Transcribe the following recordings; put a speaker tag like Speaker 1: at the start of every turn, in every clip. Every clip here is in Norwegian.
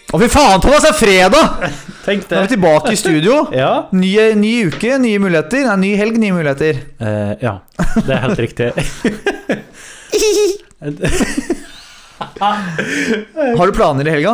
Speaker 1: Fy faen, Thomas, det fredag!
Speaker 2: Tenk det.
Speaker 1: Nå vi tilbake I studio.
Speaker 2: Ja.
Speaker 1: Ny uke, nye muligheter. Nei, ny helg, nye muligheter.
Speaker 2: Ja, det helt riktig.
Speaker 1: Har du planer I helga?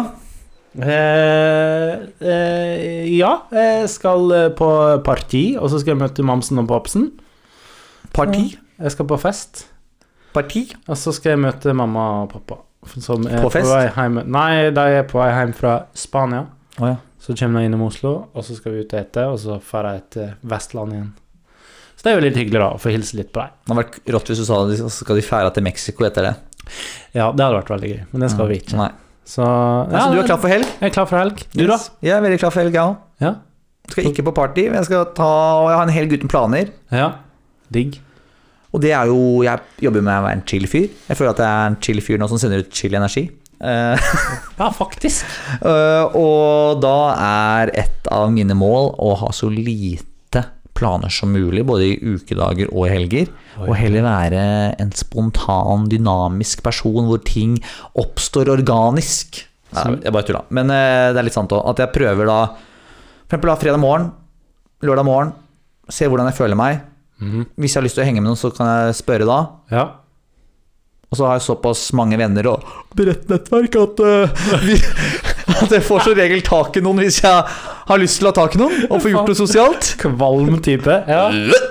Speaker 2: Ja, jeg skal på parti, og så skal jeg møte mamsen og papsen.
Speaker 1: Parti?
Speaker 2: Jeg skal på fest.
Speaker 1: Parti?
Speaker 2: Og så skal jeg møte mamma og pappa. Som
Speaker 1: på fest?
Speaker 2: Nei, de på vei hjem fra Spania.
Speaker 1: Ja.
Speaker 2: Så kommer de innom Oslo, og så skal vi ut og ete, og så farer jeg til Vestland igjen. Så det jo litt hyggelig da, å få hilse litt på deg. Det
Speaker 1: hadde vært rått hvis du sa det, så skal de fære til Mexico etter det.
Speaker 2: Ja, det hadde vært veldig gøy, men det skal vi ikke.
Speaker 1: Nei.
Speaker 2: Så
Speaker 1: så du klar for helg?
Speaker 2: Jeg klar for helg. Du da?
Speaker 1: Jeg veldig klar for helg, ja.
Speaker 2: Ja.
Speaker 1: Jeg skal ikke på party, men jeg har en helg uten planer.
Speaker 2: Ja, digg.
Speaker 1: Og det jo, jeg jobber med å være en chill fyr. Jeg føler at jeg en chill fyr nå som sender ut chill energi.
Speaker 2: Ja, faktisk.
Speaker 1: Og da et av mine mål å ha så lite planer som mulig, både I ukedager og I helger, og heller være en spontan, dynamisk person hvor ting oppstår organisk. Jeg bare tuller. Men det litt sant også, at jeg prøver da, for eksempel da fredag morgen, lørdag morgen, se hvordan jeg føler meg. Hvis jeg har lyst til å henge med noen, så kan jeg spørre da. Ja. Og så har jeg såpass mange venner og bredt nettverk at jeg får så regel tak I noen hvis jeg har lyst til å ha tak I noen og få gjort det sosialt.
Speaker 2: Kvalm type, ja.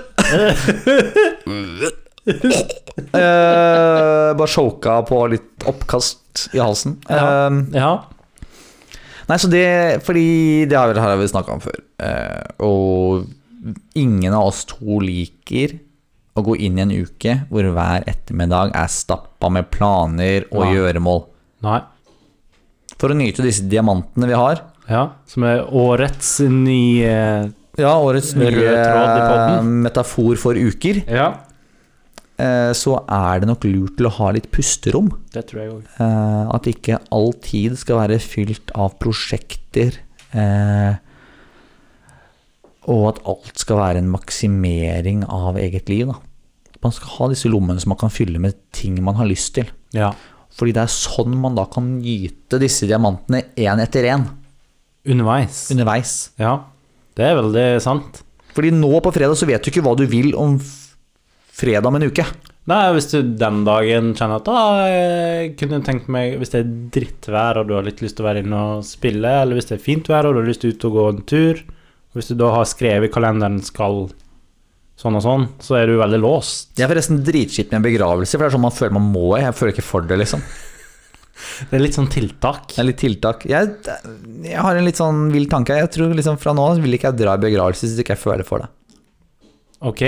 Speaker 1: Bare choka på litt oppkast I halsen.
Speaker 2: Ja.
Speaker 1: Nei, så det, fordi det har vi snakket om før. Og ingen av oss to liker å gå inn I en uke hvor hver ettermiddag stappa med planer og gjøremål. Nei. For å nyte disse diamantene vi har. Ja, som årets nye... Ja, årets nye metafor for uker. Ja. Så det nok lurt til å ha litt pusterom.
Speaker 2: Det tror jeg også.
Speaker 1: At ikke all tid skal være fylt av prosjekter, og at alt skal være en maksimering av eget liv da. Man skal ha disse lommene som man kan fylle med ting man har lyst til. Ja. Fordi det sånn man da kan gyte disse diamantene en etter en. Underveis.
Speaker 2: Ja, det veldig sant.
Speaker 1: Fordi nå på fredag så vet du ikke hva du vil om fredag om en uke.
Speaker 2: Nei, hvis du den dagen kjenner at jeg kunne tenkt meg, hvis det drittvær og du har litt lyst til å være inne og spille, eller hvis det fint vær og du har lyst til å ut og gå en tur, hvis du da har skrevet I kalenderen skal sånn og sånn, så du veldig låst.
Speaker 1: Jeg forresten dritskitt med en begravelse, for det sånn man føler man må, jeg føler ikke for det liksom.
Speaker 2: Det litt sånn tiltak.
Speaker 1: Det litt tiltak. Jeg har en litt sånn vild tanke, jeg tror liksom fra nå vil ikke jeg dra I begravelse hvis ikke jeg føler for det.
Speaker 2: Ok.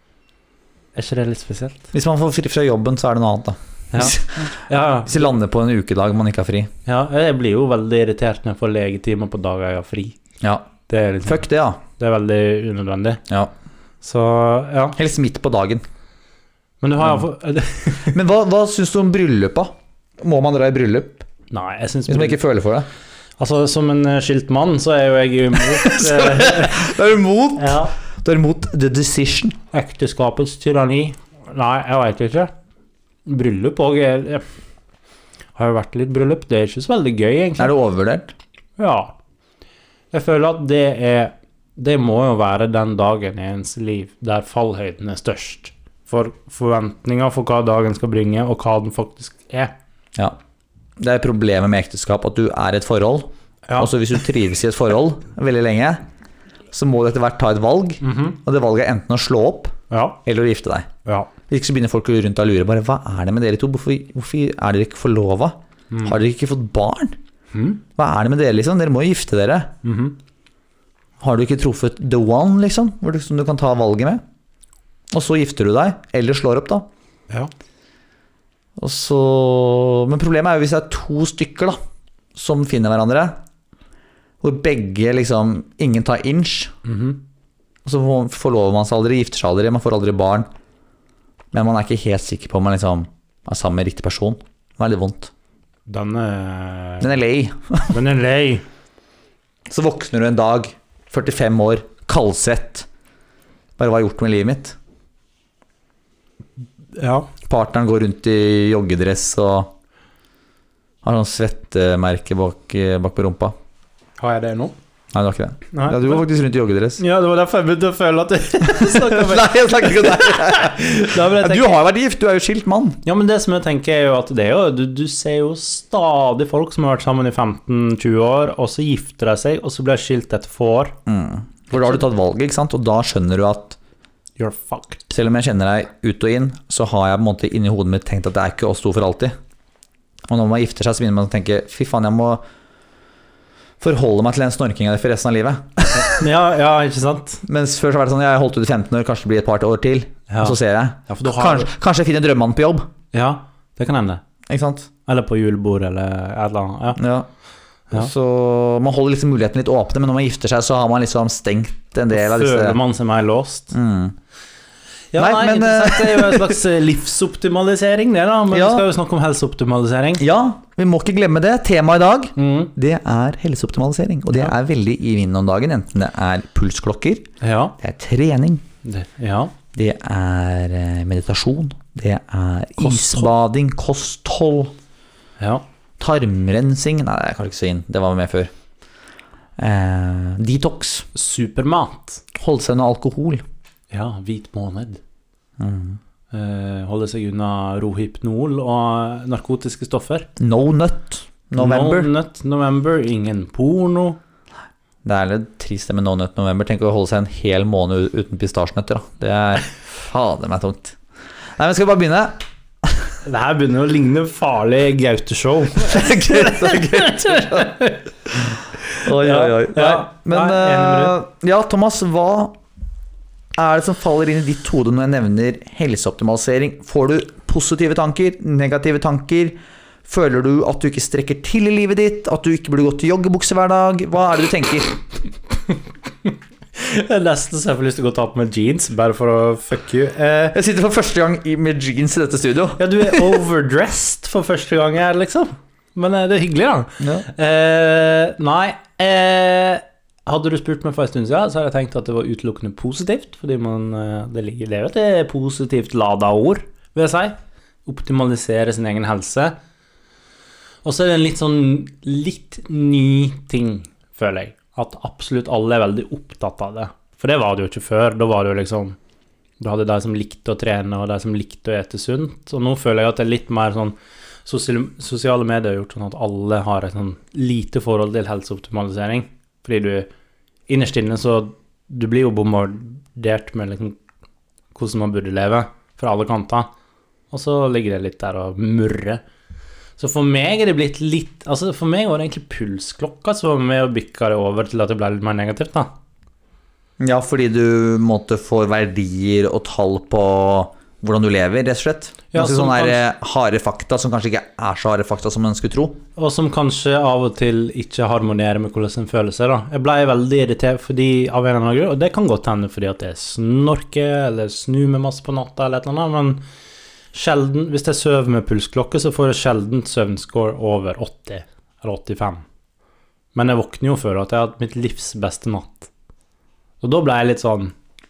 Speaker 2: Ikke det litt spesielt?
Speaker 1: Hvis man får fri fra jobben, så det noe annet da. Ja. Hvis jeg lander på en ukedag man ikke har fri. Ja,
Speaker 2: jeg blir jo veldig irritert når jeg får legetimer på dager jeg har fri.
Speaker 1: Ja.
Speaker 2: Det litt,
Speaker 1: fuck det, ja.
Speaker 2: Det veldig unødvendig.
Speaker 1: Ja.
Speaker 2: Så, ja.
Speaker 1: Helst midt på dagen.
Speaker 2: Men du har
Speaker 1: Men hva synes du om bryllup da? Må man dra I bryllup?
Speaker 2: Nei, jeg synes
Speaker 1: hvis man ikke føler for det.
Speaker 2: Altså, som en skilt mann, så jo jeg imot
Speaker 1: Det imot?
Speaker 2: Ja.
Speaker 1: Du imot the decision.
Speaker 2: Ekteskapets tyranni. Nei, jeg vet ikke. Bryllup også jeg har jo vært litt bryllup. Det ikke så veldig gøy, egentlig.
Speaker 1: Det overvurdert?
Speaker 2: Ja. Jeg føler at det må jo være den dagen I ens liv der fallhøyden størst. For forventninger for hva dagen skal bringe, og hva den faktisk
Speaker 1: Ja. Det problemet med ekteskap at du et forhold, og så hvis du trives I et forhold veldig lenge, så må du etter hvert ta et valg, og det valget enten å slå opp, eller å gifte deg. Ja. Hvis ikke så begynner folk rundt og lure bare, hva det med dere to? Hvorfor dere ikke forlovet? Har dere ikke fått barn? Hva det med dere liksom? Dere må gifte dere. Har du ikke truffet the one liksom, som du kan ta valget med? Og så gifter du deg, eller slår opp da. Ja. Og så, men problemet jo hvis det to stykker da, som finner hverandre, hvor begge liksom, ingen tar inch, og så forlover man seg aldri, gifter seg aldri, man får aldri barn, men man ikke helt sikker på om man liksom sammen med riktig person. Det veldig vondt. Den lei.
Speaker 2: Den lei.
Speaker 1: Så våkner du en dag, 45 år, kaldsvett. Bare hva har jeg gjort med livet mitt? Ja. Partneren går rundt I joggedress og Har sånn svettemerke bak på rumpa.
Speaker 2: Har jeg det nå?
Speaker 1: Nei, det var ikke det.
Speaker 2: Nei.
Speaker 1: Ja, du var faktisk rundt i joggedress.
Speaker 2: Ja, det var derfor jeg begynte å føle at du snakket med.
Speaker 1: Nei, jeg snakker ikke om deg. Du har jo vært gift, du er jo skilt mann.
Speaker 2: Ja, men det som jeg tenker er jo at det er jo, du ser jo stadig folk som har vært sammen i 15-20 år, og så gifter de seg, og så blir de skilt etter få år.
Speaker 1: For da har du tatt valget, ikke sant? Og da skjønner du at
Speaker 2: you're fucked.
Speaker 1: Selv om jeg kjenner deg ut og inn, så har jeg på en måte inni hodet mitt tenkt at det er ikke oss to for alltid. Og når man gifter seg, så begynner man å tenke, fy faen, jeg må forholde meg til den snorkinga for resten av livet.
Speaker 2: Ja, ikke sant?
Speaker 1: Mens før så var det sånn, jeg har holdt ut i 15 år, kanskje det blir et par år til, og så ser jeg.
Speaker 2: Ja, for har...
Speaker 1: kanskje jeg finner drømmemann på jobb.
Speaker 2: Ja, det kan hende.
Speaker 1: Ikke sant?
Speaker 2: Eller på julebord, eller et eller annet.
Speaker 1: Ja. Så man holder liksom muligheten litt åpne, men når man gifter seg, så har man liksom stengt en del av disse...
Speaker 2: Føler man seg mer låst. Ja,
Speaker 1: nei, men
Speaker 2: det er jo en slags livsoptimalisering det da, men vi skal jo snakke om helseoptimalisering.
Speaker 1: Ja, vi må ikke glemme det. Temaet i dag, det er helseoptimalisering, og det er veldig i vinden om dagen, enten det er pulsklokker, det er trening, det er meditasjon, det er isbading, kosthold, tarmrensing, nei, det kan jeg ikke si inn, det var med før. Detox,
Speaker 2: supermat,
Speaker 1: holde seg under alkohol.
Speaker 2: Ja, hvit måned. Holde seg unna rohypnol og narkotiske stoffer.
Speaker 1: No nut November.
Speaker 2: No nut November, ingen porno.
Speaker 1: Det er litt trist det med no nut November. Tenk å holde seg en hel måned uten pistasjenøtter da. Det er fader meg tungt. Nei, men skal vi bare begynne?
Speaker 2: Det her begynner å ligne farlig Gaute-show.
Speaker 1: Oi. Men ja, Thomas, hva er det som faller inn i ditt hode når jeg nevner helseoptimalisering? Får du positive tanker, negative tanker? Føler du at du ikke strekker til i livet ditt? At du ikke burde gå til joggebukse hver dag? Hva er det du tenker?
Speaker 2: Jeg nesten så jeg får lyst til å gå og ta på med jeans, bare for å fuck you.
Speaker 1: Jeg sitter for første gang med jeans i dette studio.
Speaker 2: Ja, du er overdressed for første gang her, liksom. Men det er hyggelig da. Nei, hadde du spurt meg for en stund siden, så hadde jeg tenkt at det var utelukkende positivt, fordi det er jo et positivt ladet ord, vil jeg si. Optimalisere sin egen helse. Og så er det en litt ny ting, føler jeg. At absolutt alle er veldig opptatt av det. For det var det jo ikke før. Da var det jo liksom, du hadde de som likte å trene, og de som likte å ete sunt. Og nå føler jeg at det er litt mer sånn, sosiale medier har gjort sånn at alle har et sånn lite forhold til helseoptimalisering. Fordi du innerst inne så du blir jo bombardert med liksom hvordan man burde leve fra alle kanter, og så ligger det litt der og murrer. Så for meg er det blitt litt, altså for meg var det egentlig pulsklokka som var med og bykka det over til at det ble litt mer negativt da.
Speaker 1: Ja, fordi du måtte få verdier og tall på hvordan du lever, rett og slett. Ganske sånne harde fakta som kanskje ikke er så harde fakta som man skulle tro. Og
Speaker 2: som kanskje av og til ikke harmonerer med hvordan en føler seg da. Jeg ble veldig irritert fordi av en eller annen grunn, og det kan godt hende fordi at jeg snorker eller snur med masse på natta eller et eller annet, men sjelden, hvis jeg søver med pulsklokke, så får jeg sjelden søvnskår over 80 eller 85. Men jeg våkner jo før at jeg har hatt mitt livs beste natt. Og da ble jeg litt sånn,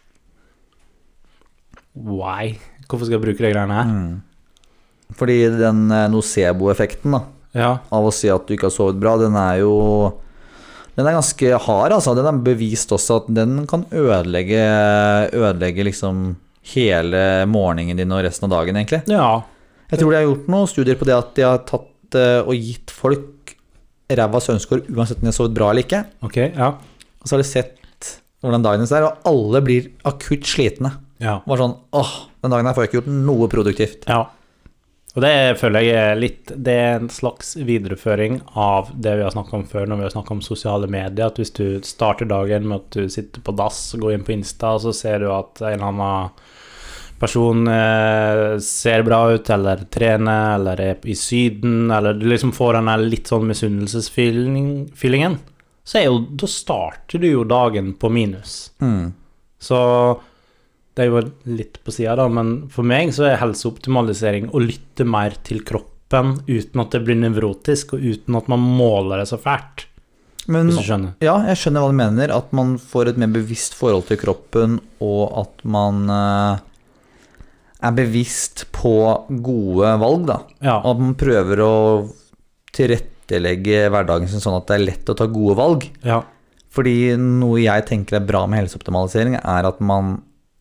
Speaker 2: why? Hvorfor skal jeg bruke de greiene her?
Speaker 1: Fordi den nocebo-effekten da, av å si at du ikke har sovet bra, den er ganske hard, altså. Den er bevist også at den kan ødelegge liksom hele morgenen din og resten av dagen, egentlig.
Speaker 2: Ja.
Speaker 1: Jeg tror de har gjort noen studier på det at de har tatt og gitt folk ræva søvnskår uansett om de har sovet bra eller ikke.
Speaker 2: Ok, ja.
Speaker 1: Og så har de sett hvordan dagen er, og alle blir akutt slitne.
Speaker 2: Ja.
Speaker 1: Var sånn, den dagen her får jeg ikke gjort noe produktivt.
Speaker 2: Ja, og det føler jeg er litt, det er en slags videreføring av det vi har snakket om før når vi har snakket om sosiale medier, at hvis du starter dagen med at du sitter på dass og går inn på Insta, og så ser du at en eller annen person ser bra ut, eller trener, eller er i syden, eller du liksom får den litt sånn misunnelsesfeelingen, så da starter du jo dagen på minus. Så det er jo litt på siden da, men for meg så er helseoptimalisering å lytte mer til kroppen uten at det blir nevrotisk, og uten at man måler det så fælt. Men, hvis du skjønner.
Speaker 1: Ja, jeg skjønner hva du mener, at man får et mer bevisst forhold til kroppen, og at man er bevisst på gode valg da.
Speaker 2: Ja.
Speaker 1: Og at man prøver å tilrettelegge hverdagen sin sånn at det lett å ta gode valg.
Speaker 2: Ja.
Speaker 1: Fordi noe jeg tenker bra med helseoptimalisering at man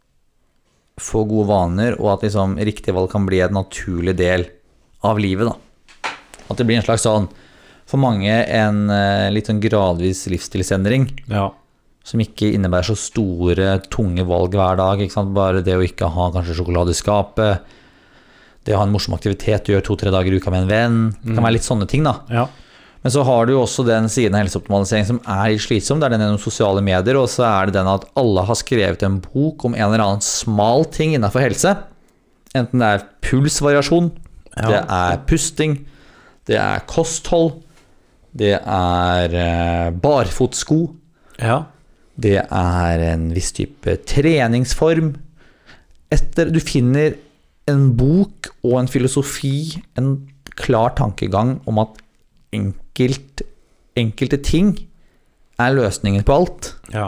Speaker 1: får gode vaner, og at liksom riktig valg kan bli en naturlig del av livet da. At det blir en slags sånn, for mange en litt sånn gradvis livsstilsendring.
Speaker 2: Ja.
Speaker 1: Som ikke innebærer så store, tunge valg hver dag, ikke sant? Bare det å ikke ha kanskje sjokolade i skapet, det å ha en morsom aktivitet, du gjør 2-3 dager i uka med en venn, det kan være litt sånne ting da.
Speaker 2: Ja.
Speaker 1: Men så har du jo også den siden av helseoptimalisering som litt slitsom, det den gjennom sosiale medier, og så det den at alle har skrevet en bok om en eller annen smal ting innenfor helse. Enten det pulsvariasjon, det pusting, det kosthold, det barfotsko, det en viss type treningsform. Du finner en bok og en filosofi, en klar tankegang om at enkelte ting løsningen på alt. Ja.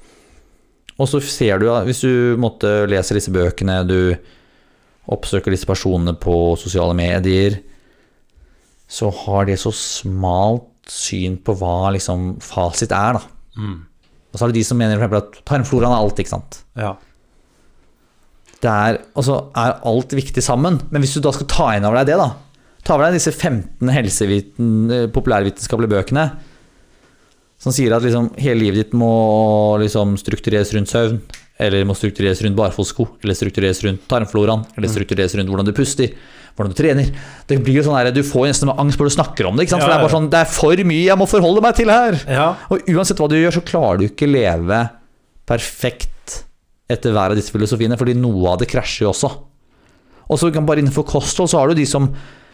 Speaker 1: Og så ser du, hvis du måtte lese disse bøkene, du oppsøker disse personene på sosiale medier, så har de så smalt syn på hva liksom fasit da. Og så det de som mener for eksempel at tarmfloraen alt, ikke sant? Ja. Det og så alt viktig sammen, men hvis du da skal ta inn over deg det da, ta over deg disse 15 populærvitenskapelige bøkene som sier at liksom hele livet ditt må liksom struktureres rundt søvn, eller må struktureres rundt barfotsko, eller struktureres rundt tarmfloraen, eller struktureres rundt hvordan du puster, hvordan du trener. Det blir jo sånn der, du får nesten angst når du snakker om det, ikke sant? For det bare sånn, det for mye jeg må forholde meg til her. Ja. Og uansett hva du gjør, så klarer du ikke leve perfekt etter hver av disse filosofiene, fordi noe av det krasjer jo også. Og så bare innenfor kosthold så har du de som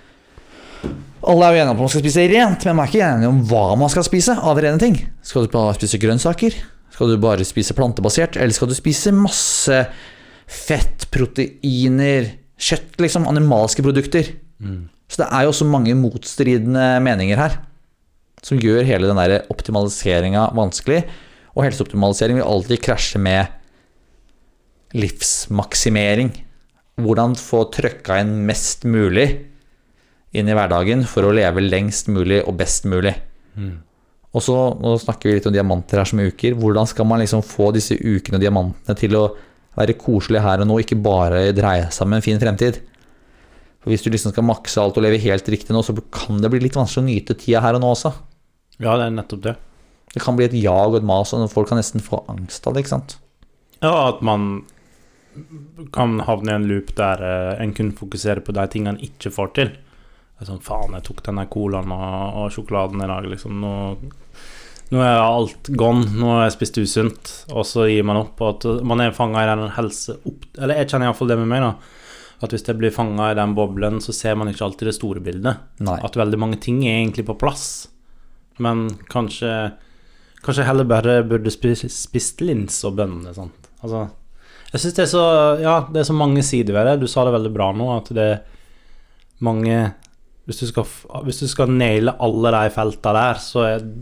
Speaker 1: alle jo enige om at man skal spise rent, men man ikke enige om hva man skal spise av rene ting. Skal du bare spise grønnsaker? Skal du bare spise plantebasert? Eller skal du spise masse fett, proteiner, kjøtt, liksom animalske produkter? Så det jo også mange motstridende meninger her, som gjør hele den der optimaliseringen vanskelig. Og helseoptimalisering vil alltid krasje med livsmaksimering. Hvordan få trykket inn mest mulig inn i hverdagen for å leve lengst mulig og best mulig. Og så, nå snakker vi litt om diamanter her som uker. Hvordan skal man liksom få disse ukene og diamantene til å være koselige her og nå, ikke bare dreie seg med en fin fremtid? For hvis du liksom skal makse alt og leve helt riktig nå, så kan det bli litt vanskelig å nyte tida her og nå også.
Speaker 2: Ja, det nettopp det.
Speaker 1: Det kan bli et jag og et mas, og folk kan nesten få angst av det, ikke sant?
Speaker 2: Ja, at man kan havne i en loop der en kun fokuserer på de tingene en ikke får til. Det sånn, faen, jeg tok denne colaen og sjokoladen i dag, liksom. Nå alt gone, nå har jeg spist usunt, og så gir man opp, og at man fanget i den helse eller jeg kjenner i hvert fall det med meg da, at hvis jeg blir fanget i den boblen, så ser man ikke alltid det store bildet. Nei. At veldig mange ting egentlig på plass, men kanskje heller bare burde spist lins og bønner, sant? Altså, jeg synes det så, ja, det så mange sider ved det. Du sa det veldig bra nå, at det mange, hvis du skal naile alle de feltene der, så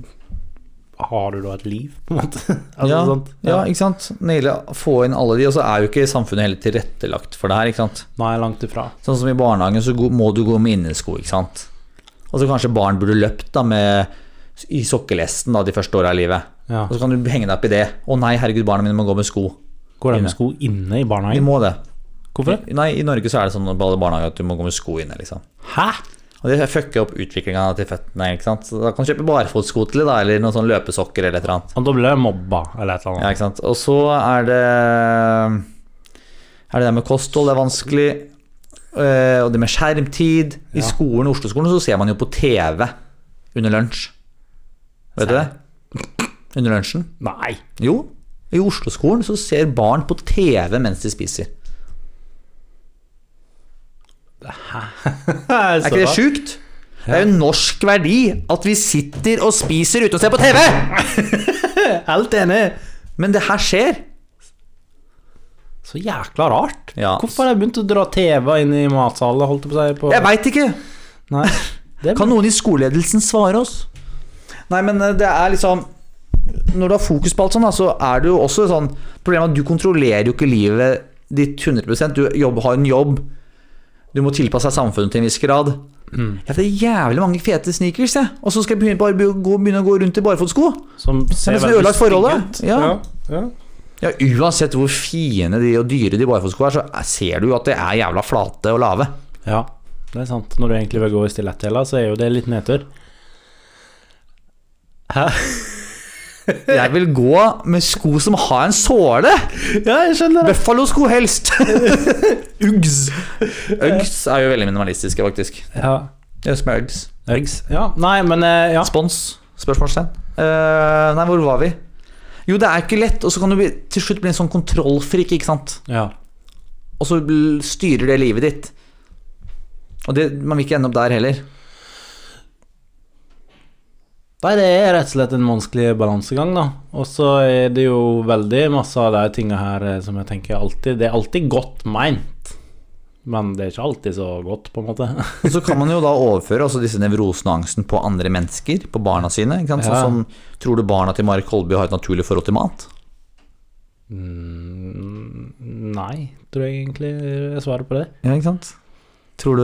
Speaker 2: har du da et liv, på en måte. Altså,
Speaker 1: sånt. Ja, ikke sant? Naile, få inn alle de, og så jo ikke samfunnet heller tilrettelagt for det her, ikke sant?
Speaker 2: Nei, langt ifra.
Speaker 1: Sånn som i barnehagen, så må du gå med innesko, ikke sant? Og så kanskje barn burde løpt da i sokkelesten da, de første årene av livet. Ja. Og så kan du henge deg opp i det. Å nei, herregud, barna mine må gå med sko.
Speaker 2: Går det med sko inne i barnehagen?
Speaker 1: De må det.
Speaker 2: Hvorfor det?
Speaker 1: Nei, i Norge så det sånn på alle barnehager at du må gå med sko inne, liksom.
Speaker 2: Hæ?
Speaker 1: Og det fucker opp utviklingen til føttene, ikke sant? Så da kan du kjøpe barfotsko til det da, eller noen sånn løpesokker eller et eller annet.
Speaker 2: Og da blir det mobba, eller et eller annet.
Speaker 1: Ja, ikke sant? Og så det med kosthold, det vanskelig, og det med skjermtid. I skolen, i Oslo-skolen, så ser man jo på TV under lunsj. Vet du det? Under lunsjen?
Speaker 2: Nei.
Speaker 1: Jo, i Oslo-skolen så ser barn på TV mens de spiser. Ikke det sjukt? Det jo en norsk verdi at vi sitter og spiser uten å se på TV.
Speaker 2: Helt enig.
Speaker 1: Men det her skjer.
Speaker 2: Så jækla rart. Ja. Hvorfor har jeg begynt å dra TV inn i matsalen, holdt det på seg på?
Speaker 1: Jeg vet ikke.
Speaker 2: Nei.
Speaker 1: Kan noen i skoleledelsen svare oss? Nei, men det liksom, når du har fokus på alt sånn da, så det jo også sånn problemet at du kontrollerer jo ikke livet ditt 100%. Du har en jobb, du må tilpasse deg samfunnet til en viss grad. Jeg har jævlig mange fete sneakers, jeg. Og så skal jeg begynne å gå rundt i barfotsko.
Speaker 2: Som ser
Speaker 1: veldig stygg ut.
Speaker 2: Ja.
Speaker 1: Ja, uansett hvor fine og dyre de barfotsko så ser du jo at det jævla flate og lave.
Speaker 2: Ja, det sant. Når du egentlig vil gå i stiletthæler, så jo det litt nedtur. Hæ?
Speaker 1: Jeg vil gå med sko som har en såle.
Speaker 2: Ja, jeg skjønner det.
Speaker 1: Buffalo-sko helst. Uggs. Uggs jo veldig minimalistiske, faktisk.
Speaker 2: Ja.
Speaker 1: Det som Uggs.
Speaker 2: Uggs, ja. Nei, men ja.
Speaker 1: Spons, spørsmålstegn. Nei, hvor var vi? Jo, det ikke lett, og så kan du til slutt bli en sånn kontrollfrik, ikke sant?
Speaker 2: Ja.
Speaker 1: Og så styrer det livet ditt. Og man vil ikke ende opp der heller.
Speaker 2: Nei, det rett og slett en vanskelig balansegang da. Og så det jo veldig masse av de tingene her som jeg tenker alltid, det alltid godt meint. Men det ikke alltid så godt, på en måte.
Speaker 1: Så kan man jo da overføre også disse nevrosene og angsten på andre mennesker, på barna sine, ikke sant? Sånn som, tror du barna til Mark Holby har et naturlig forhold til mat?
Speaker 2: Nei, tror jeg egentlig jeg svarer på det.
Speaker 1: Ja, ikke sant? Tror du...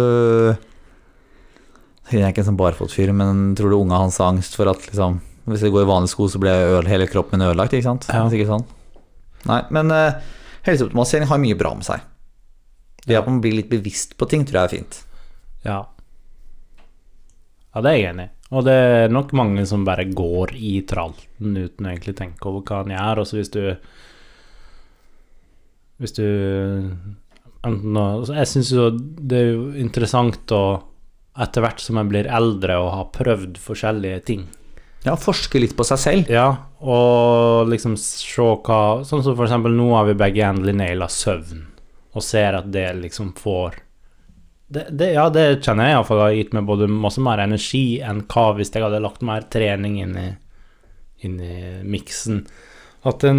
Speaker 1: Jeg ikke en sånn barfotfyr, men tror du unga hans har angst for at liksom, hvis jeg går i vanlige sko så blir hele kroppen ødelagt, ikke sant? Ja. Sikkert sånn. Nei, men helseoptimalisering har mye bra med seg. Det at man blir litt bevisst på ting, tror jeg fint.
Speaker 2: Ja. Ja, det jeg enig i. Og det nok mange som bare går i tralten uten å egentlig tenke over hva han gjør, og så hvis du jeg synes jo det jo interessant å etter hvert som jeg blir eldre og har prøvd forskjellige ting.
Speaker 1: Ja, forske litt på seg selv.
Speaker 2: Ja, og liksom se hva, sånn som for eksempel nå har vi begge endelig nailet søvn, og ser at det liksom får, det kjenner jeg i hvert fall har gitt meg både masse mer energi enn hva hvis jeg hadde lagt mer trening inn i miksen. At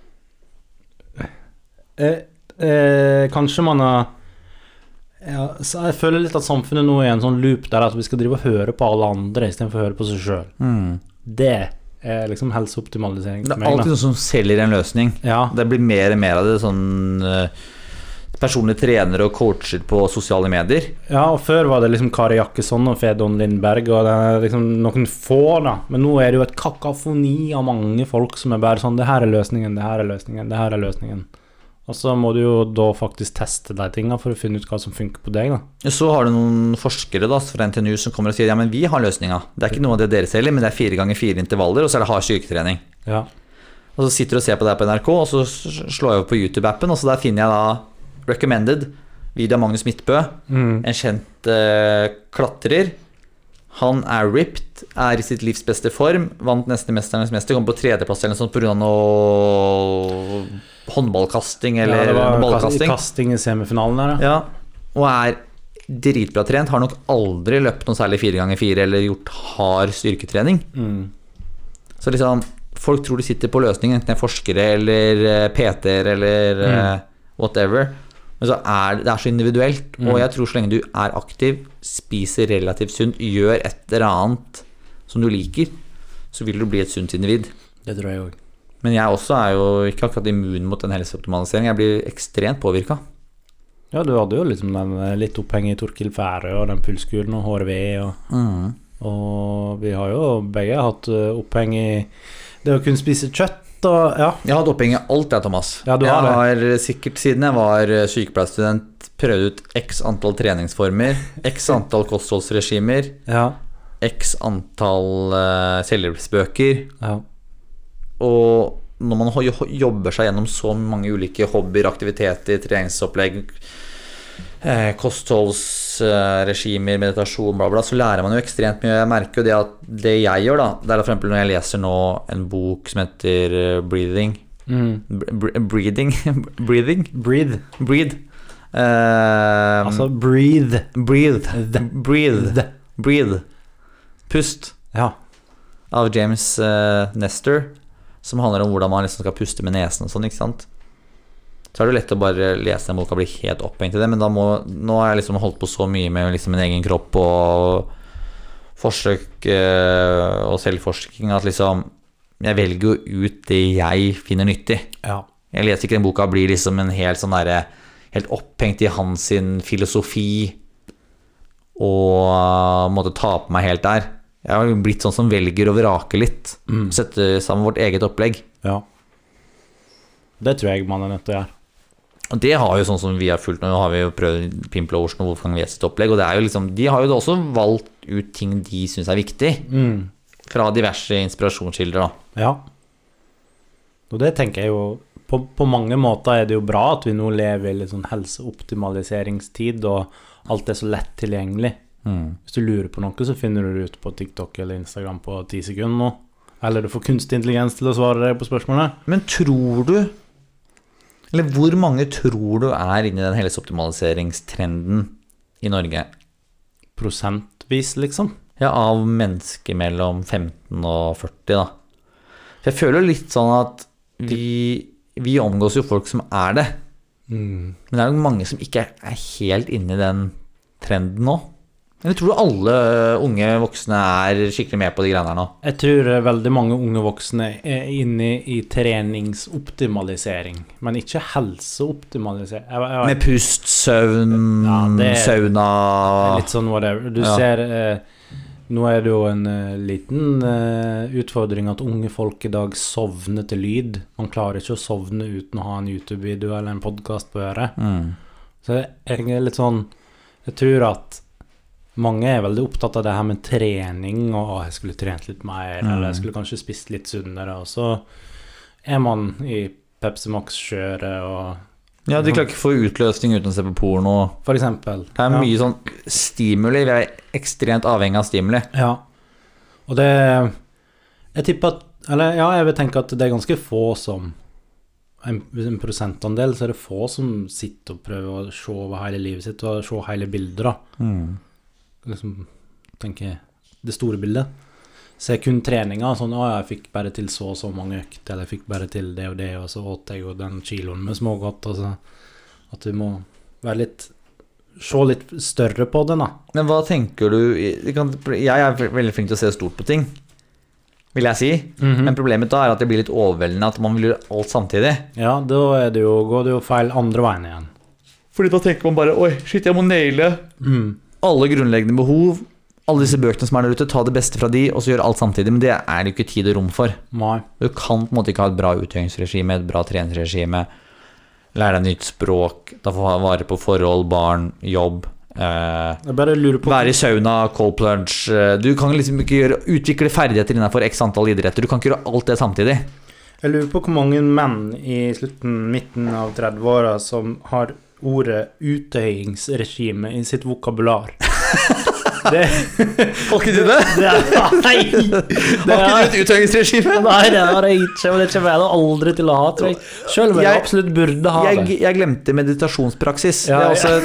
Speaker 2: kanskje man har så jeg føler litt at samfunnet nå en sånn loop der at vi skal drive og høre på alle andre i stedet for å høre på seg selv. Det liksom helseoptimalisering for meg.
Speaker 1: Det alltid noen som selger en løsning.
Speaker 2: Ja. Det
Speaker 1: blir mer og mer av det sånn personlige trenere og coacher på sosiale medier.
Speaker 2: Ja, og før var det liksom Kari Jakkesson og Fedon Lindberg og det liksom noen få da, men nå det jo et kakafoni av mange folk som bare sånn, det her løsningen, det her løsningen, det her løsningen. Og så må du jo da faktisk teste de tingene for å finne ut hva som funker på deg da.
Speaker 1: Så har du noen forskere da, fra NTNU som kommer og sier, ja, men vi har løsninger. Det ikke noe av det dere selger, men det 4x4 intervaller, og så det hard styrketrening.
Speaker 2: Ja.
Speaker 1: Og så sitter du og ser på det på NRK, og så slår jeg over på YouTube-appen, og så der finner jeg da recommended video av Magnus Midtbø, en kjent klatrer. Han ripped, i sitt livs beste form, vant nesten Mesternes mester, kom på 3.-plass eller noe sånt på grunn av noe håndballkasting eller ballkasting.
Speaker 2: Kasting i semifinalen der,
Speaker 1: ja. Og dritbra trent, har nok aldri løpt noe særlig 4x4 eller gjort hard styrketrening. Så liksom, folk tror de sitter på løsningen, enten forskere eller PT-er eller whatever. Men så det så individuelt, og jeg tror så lenge du aktiv, spiser relativt sunt, gjør et eller annet som du liker, så vil du bli et sunt individ.
Speaker 2: Det tror jeg også.
Speaker 1: Men jeg også jo ikke akkurat immun mot den helseoptimaliseringen. Jeg blir ekstremt påvirket.
Speaker 2: Ja, du hadde jo liksom den litt oppheng i Torkild Færø og den pulskuren og HRV og vi har jo begge hatt oppheng i det å kunne spise kjøtt og, ja. Jeg
Speaker 1: har hatt oppheng i alt det, Thomas.
Speaker 2: Ja,
Speaker 1: jeg har sikkert siden jeg var sykepleierstudent prøvd ut x antall treningsformer, x antall kostholdsregimer, x antall selvhjelpsbøker. Ja. Og når man jobber seg gjennom så mange ulike hobbyer, aktiviteter, treningsopplegg, kostholdsregimer, meditasjon, bla bla, så lærer man jo ekstremt mye. Jeg merker jo det at det jeg gjør da, det for eksempel når jeg leser nå en bok som heter Breathing. Breathe.
Speaker 2: Altså
Speaker 1: breathe. Pust.
Speaker 2: Ja.
Speaker 1: Av James Nestor, som handler om hvordan man liksom skal puste med nesen og sånn, ikke sant? Så det lett å bare lese den boka og bli helt opphengt i det, men nå har jeg liksom holdt på så mye med liksom min egen kropp og forsøk og selvforsking at liksom jeg velger jo ut det jeg finner nyttig.
Speaker 2: Ja.
Speaker 1: Jeg leser ikke den boka og blir liksom en helt sånn der, helt opphengt i hans sin filosofi og måtte ta på meg helt der. Jeg har blitt sånn som velger å vrake litt, sette sammen vårt eget opplegg.
Speaker 2: Ja. Det tror jeg man nødt til å gjøre.
Speaker 1: Og det har jo sånn som vi har fulgt, nå har vi jo prøvd Pimple Ocean og Wolfgang Vies sitt opplegg, og det jo liksom, de har jo også valgt ut ting de synes viktig, fra diverse inspirasjonskilder da.
Speaker 2: Ja. Og det tenker jeg jo, på mange måter det jo bra at vi nå lever i litt sånn helseoptimaliseringstid, og alt så lett tilgjengelig. Hvis du lurer på noe, så finner du det ut på TikTok eller Instagram på 10 sekunder nå. Eller du får kunstig intelligens til å svare deg på spørsmålet.
Speaker 1: Men tror du, eller hvor mange tror du inne i den helseoptimaliseringstrenden i Norge?
Speaker 2: Prosentvis, liksom?
Speaker 1: Ja, av mennesker mellom 15 og 40 da. For jeg føler litt sånn at vi omgås jo folk som det. Men det jo mange som ikke helt inne i den trenden nå. Eller tror du alle unge voksne skikkelig med på de greiene her nå? Jeg
Speaker 2: tror veldig mange unge voksne inne i treningsoptimalisering, men ikke helseoptimalisering.
Speaker 1: Med pust, søvn, sauna...
Speaker 2: Litt sånn whatever. Du ser, nå det jo en liten utfordring at unge folk i dag sovner til lyd. Man klarer ikke å sovne uten å ha en YouTube-video eller en podcast på øret. Så jeg litt sånn, jeg tror at mange veldig opptatt av det her med trening, og jeg skulle trent litt mer, eller jeg skulle kanskje spist litt sunnere, og så man i Pepsi Max-kjøret, og...
Speaker 1: Ja, de klarer ikke å få utløsning uten å se på porno.
Speaker 2: For eksempel.
Speaker 1: Det mye sånn stimuli, vi ekstremt avhengig av stimuli.
Speaker 2: Ja, og det... Jeg tipper at, eller ja, jeg vil tenke at det ganske få som... En prosentandel, så det få som sitter og prøver å se over hele livet sitt, og se hele bilder da. Liksom tenker det store bildet, se kun treninger sånn, jeg fikk bare til så og så mange økter, eller jeg fikk bare til det og det, og så åt jeg jo den kiloen med smågodt, altså, at du må være litt, se litt større på det da.
Speaker 1: Men hva tenker du, jeg veldig flink til å se stort på ting, vil jeg si, men problemet da at det blir litt overveldende, at man vil gjøre alt samtidig.
Speaker 2: Ja, da går det jo feil andre veien igjen.
Speaker 1: Fordi da tenker man bare, oi, shit, jeg må naile alle grunnleggende behov, alle disse bøkene som der ute, ta det beste fra de, og så gjøre alt samtidig, men det det jo ikke tid og rom for.
Speaker 2: Nei.
Speaker 1: Du kan på en måte ikke ha et bra utøvingsregime, et bra treningsregime, lære deg nytt språk, da få vare på forhold, barn, jobb, være i sauna, cold plunge, du kan liksom ikke utvikle ferdigheter innenfor x antall idretter, du kan ikke gjøre alt det samtidig.
Speaker 2: Jeg lurer på hvor mange menn i midten av 30-åra som har ordet utøyingsregime i sitt vokabular.
Speaker 1: Har ikke du det?
Speaker 2: Nei!
Speaker 1: Har ikke du et utøyingsregime?
Speaker 2: Nei, det har jeg ikke, og det kommer jeg aldri til å ha, tror jeg. Selv om jeg absolutt burde ha det.
Speaker 1: Jeg glemte meditasjonspraksis.
Speaker 2: Ja,
Speaker 1: det også